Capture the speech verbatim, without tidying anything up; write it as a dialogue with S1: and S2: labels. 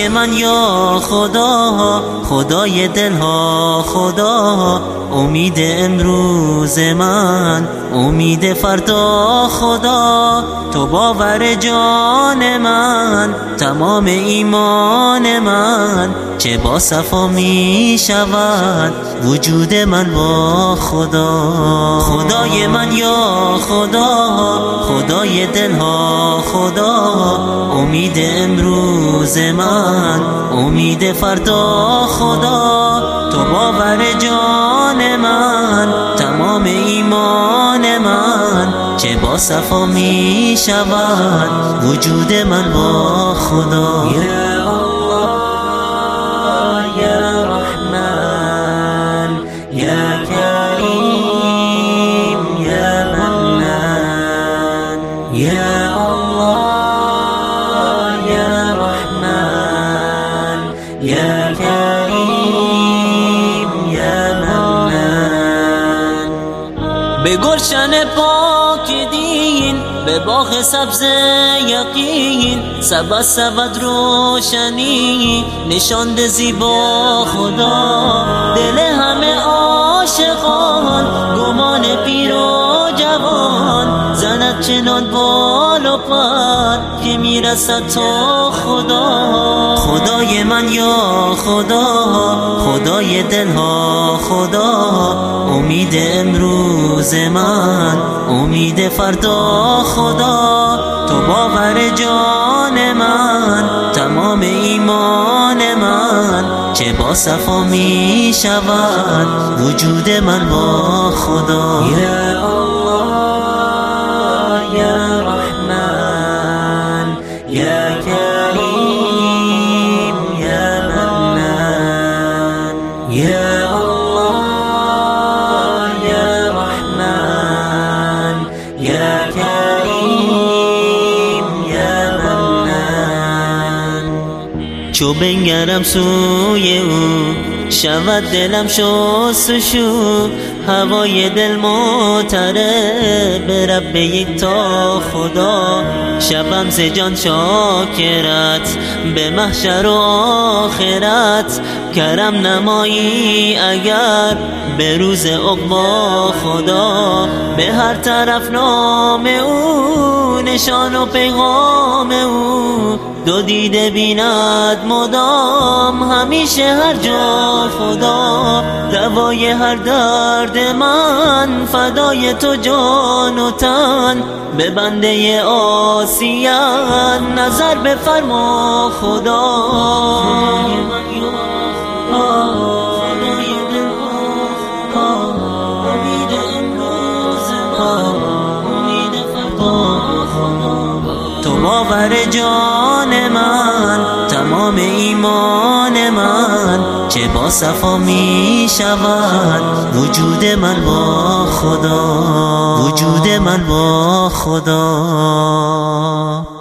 S1: خدای من یا خدا، خدای دلها خدا، امید امروز من، امید فردا خدا، تو باور جان من، تمام ایمان من، چه با صفا می شود وجود من با خدا. خدای من یا خدا، خدای دلها خدا، امید امروز من، امید فردا خدا، تو باور جان من، تمام ایمان من، چه با صفا می شود وجود من با خدا.
S2: یا الله یا رحمن یا کریم یا منان، یا الله یا رحمن یا کریم یا منان.
S1: به گلشن پاک دین، به باغ سبز یقین، سبز سبد روشنی نشانده زیبا خدا. دل همه عاشقان گمان پیر و جوان، زند چنان بال و پر که میرسد تا خدا. خدای من یا خدا، خدای دلها خدا، امید امروز من، امید فردا خدا، تو باور جان من، تمام ایمان من، چه با صفا می شود وجود من با خدا.
S2: یا الله یا رحمن یا کریم یا منان، یا الله یا رحمن یا کریم یا منان.
S1: چو بنگرم سوی او، شود دلم شستشو، هوای دل معترض به رب یکتا خدا. شبم ز جان شاکرت، به محشر و آخرت، کرم نمایی اگر به روز عقبی خدا. به هر طرف نام او، نشان و پیغام او، دو دیده بیند مدام، همیشه هر جا خدا. دوای هر درد من، فدای تو جان و تن، به بنده عاصیت نظر بفرما خدا. خدای من یا خدای دلها خدا، امید امروز من، امید فردا خدا، تو باور جان من، تمام ایمان من، چه با صفا می شود وجود من با خدا، وجود من با خدا.